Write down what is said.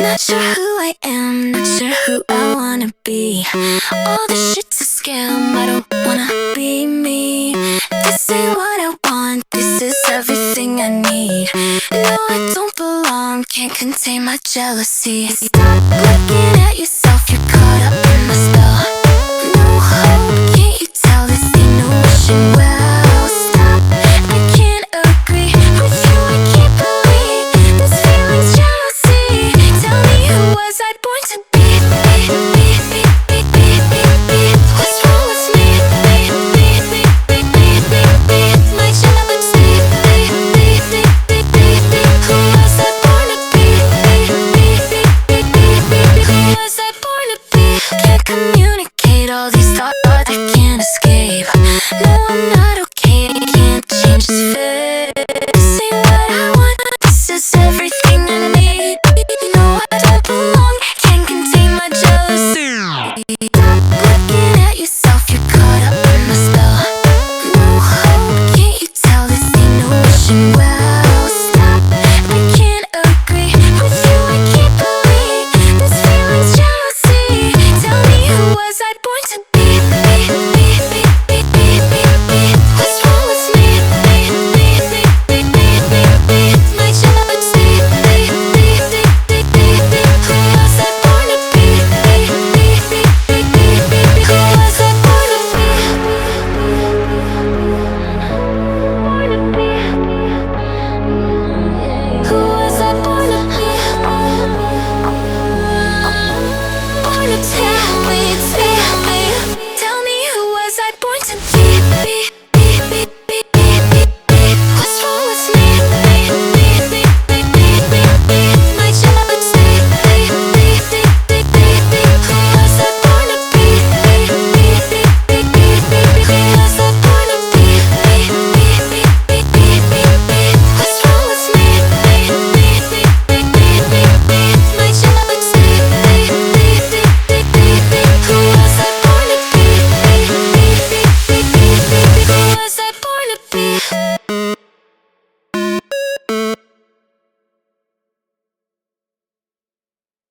Not sure who I am, not sure who I wanna be. All this shit's a scam, I don't wanna be me. This ain't what I want, this is everything I need. No, I don't belong, can't contain my jealousy. Stop looking at yourself, you're caught up